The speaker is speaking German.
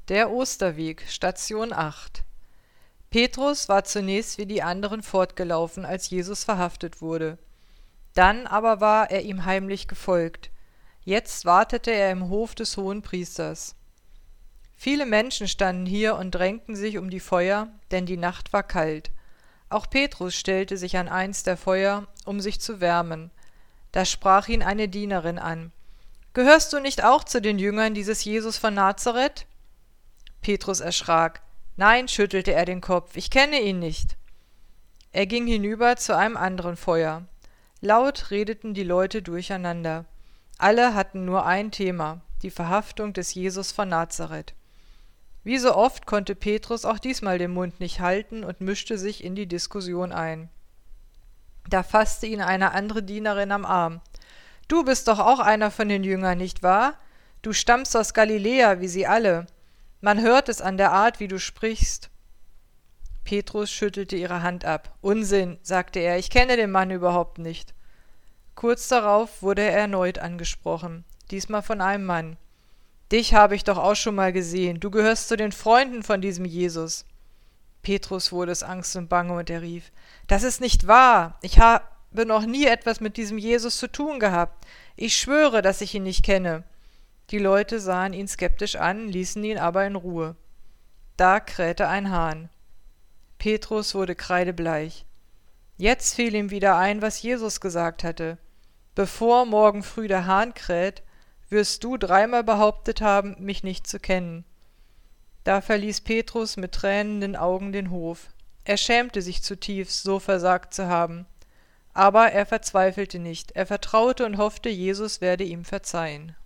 Der Osterweg, Station 8. Petrus war zunächst wie die anderen fortgelaufen, als Jesus verhaftet wurde. Dann aber war er ihm heimlich gefolgt. Jetzt wartete er im Hof des Hohenpriesters. Viele Menschen standen hier und drängten sich um die Feuer, denn die Nacht war kalt. Auch Petrus stellte sich an eins der Feuer, um sich zu wärmen. Da sprach ihn eine Dienerin an: »Gehörst du nicht auch zu den Jüngern dieses Jesus von Nazareth?« Petrus erschrak. »Nein«, schüttelte er den Kopf, »ich kenne ihn nicht.« Er ging hinüber zu einem anderen Feuer. Laut redeten die Leute durcheinander. Alle hatten nur ein Thema: die Verhaftung des Jesus von Nazareth. Wie so oft konnte Petrus auch diesmal den Mund nicht halten und mischte sich in die Diskussion ein. Da fasste ihn eine andere Dienerin am Arm. »Du bist doch auch einer von den Jüngern, nicht wahr? Du stammst aus Galiläa, wie sie alle. Man hört es an der Art, wie du sprichst.« Petrus schüttelte ihre Hand ab. »Unsinn«, sagte er, »ich kenne den Mann überhaupt nicht.« Kurz darauf wurde er erneut angesprochen, diesmal von einem Mann. »Dich habe ich doch auch schon mal gesehen. Du gehörst zu den Freunden von diesem Jesus.« Petrus wurde es Angst und Bange und er rief: »Das ist nicht wahr. Ich habe noch nie etwas mit diesem Jesus zu tun gehabt. Ich schwöre, dass ich ihn nicht kenne.« Die Leute sahen ihn skeptisch an, ließen ihn aber in Ruhe. Da krähte ein Hahn. Petrus wurde kreidebleich. Jetzt fiel ihm wieder ein, was Jesus gesagt hatte: »Bevor morgen früh der Hahn kräht, wirst du 3-mal behauptet haben, mich nicht zu kennen.« Da verließ Petrus mit tränenden Augen den Hof. Er schämte sich zutiefst, so versagt zu haben. Aber er verzweifelte nicht, er vertraute und hoffte, Jesus werde ihm verzeihen.